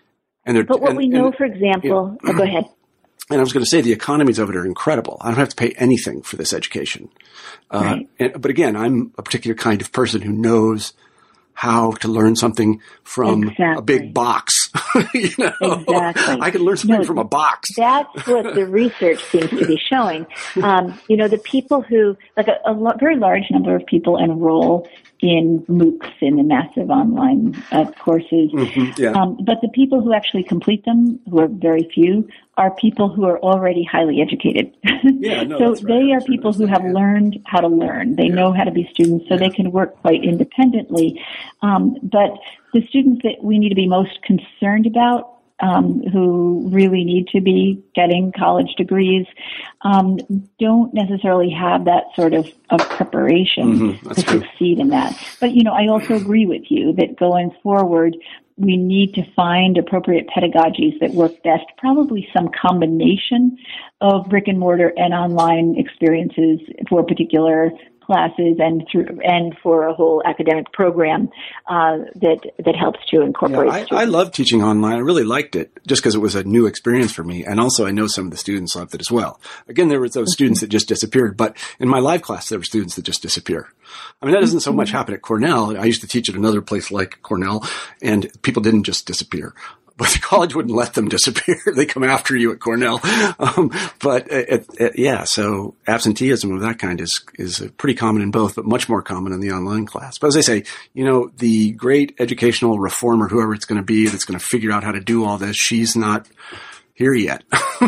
And but what and, we know, and, for example, you know, oh, go ahead. And I was going to say the economies of it are incredible. I don't have to pay anything for this education. Uh, right. and, but again, I'm a particular kind of person who knows how to learn something from exactly. a big box. you know, exactly. I can learn something no, from a box. That's what the research seems to be showing. Um, you know, the people who, like a, a lo- very large number of people enroll in MOOCs, in the massive online uh, courses. Mm-hmm, yeah. um, but the people who actually complete them, who are very few, are people who are already highly educated. Yeah, no, so that's right. they are that's people right. who have yeah. learned how to learn. They yeah. know how to be students, so yeah. they can work quite independently. Um, but the students that we need to be most concerned about, um, who really need to be getting college degrees, um, don't necessarily have that sort of, of preparation mm-hmm. to true. succeed in that. But, you know, I also agree with you that going forward, we need to find appropriate pedagogies that work best, probably some combination of brick and mortar and online experiences for particular classes and through and for a whole academic program uh, that that helps to incorporate. Yeah, I, I love teaching online. I really liked it just because it was a new experience for me, and also I know some of the students loved it as well. Again, there were those mm-hmm. students that just disappeared, but in my live class, there were students that just disappear. I mean, that doesn't so much happen at Cornell. I used to teach at another place like Cornell, and people didn't just disappear. But the college wouldn't let them disappear. They come after you at Cornell. Um, but it, it, yeah, so absenteeism of that kind is is pretty common in both, but much more common in the online class. But as I say, you know, the great educational reformer, whoever it's going to be, that's going to figure out how to do all this, she's not here yet.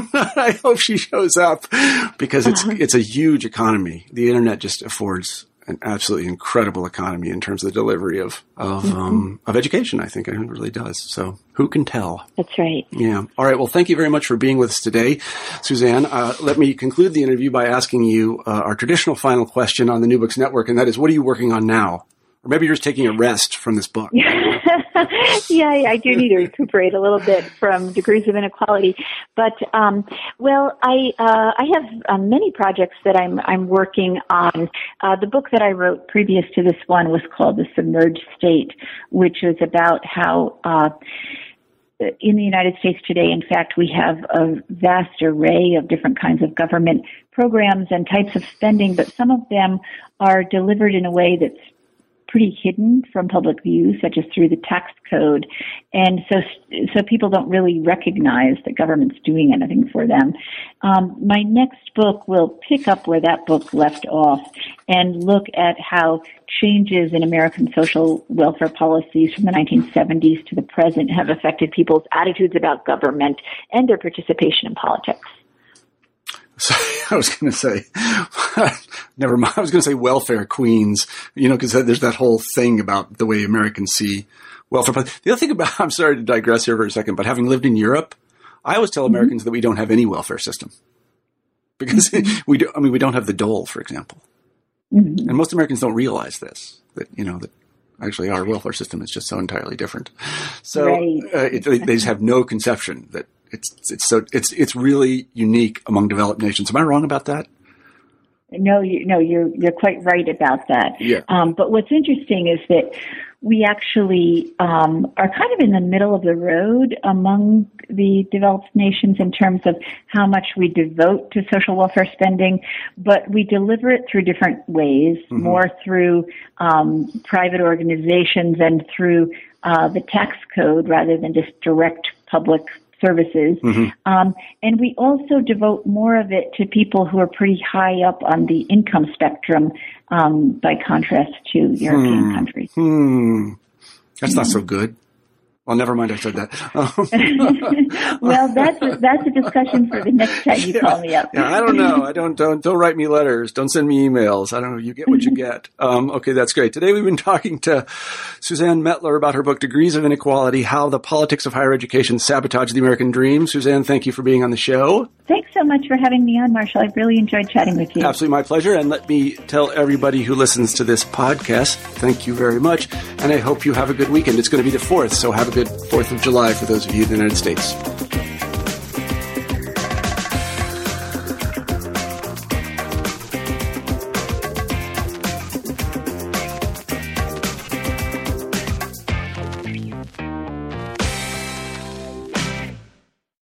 I hope she shows up, because it's it's a huge economy. The internet just affords an absolutely incredible economy in terms of the delivery of of, mm-hmm. um, of education. I think it really does. So who can tell? That's right. Yeah. All right. Well, thank you very much for being with us today, Suzanne. Uh, let me conclude the interview by asking you uh, our traditional final question on the New Books Network, and that is, what are you working on now? Or maybe you're just taking a rest from this book. Yeah, I do need to recuperate a little bit from Degrees of Inequality, but um, well, I uh, I have uh, many projects that I'm I'm working on. Uh, the book that I wrote previous to this one was called The Submerged State, which is about how uh, in the United States today, in fact, we have a vast array of different kinds of government programs and types of spending, but some of them are delivered in a way that's pretty hidden from public view, such as through the tax code. And so so people don't really recognize that government's doing anything for them. Um, my next book will pick up where that book left off and look at how changes in American social welfare policies from the nineteen seventies to the present have affected people's attitudes about government and their participation in politics. Sorry, I was going to say, never mind. I was going to say welfare queens, you know, because there's that whole thing about the way Americans see welfare. The other thing about, I'm sorry to digress here for a second, but having lived in Europe, I always tell Americans mm-hmm. that we don't have any welfare system. Because mm-hmm. we do, I mean, we don't have the dole, for example. Mm-hmm. And most Americans don't realize this, that, you know, that actually our welfare system is just so entirely different. So right. uh, it, they just have no conception that It's it's so it's it's really unique among developed nations. Am I wrong about that? No, you, no, you're you're quite right about that. Yeah. Um, but what's interesting is that we actually um, are kind of in the middle of the road among the developed nations in terms of how much we devote to social welfare spending, but we deliver it through different ways, mm-hmm. more through um, private organizations and through uh, the tax code rather than just direct public services. Mm-hmm. Um, and we also devote more of it to people who are pretty high up on the income spectrum, um, by contrast to European hmm. countries. Hmm. That's mm-hmm. not so good. Well, never mind. I said that. Well, that's a, that's a discussion for the next time you yeah, call me up. yeah, I don't know. I don't don't don't write me letters. Don't send me emails. I don't know. You get what you get. Um, okay, that's great. Today we've been talking to Suzanne Mettler about her book Degrees of Inequality: How the Politics of Higher Education Sabotaged the American Dream. Suzanne, thank you for being on the show. Thanks so much for having me on, Marshall. I've really enjoyed chatting with you. Absolutely my pleasure. And let me tell everybody who listens to this podcast, thank you very much. And I hope you have a good weekend. It's going to be the fourth, so have a good fourth of July for those of you in the United States.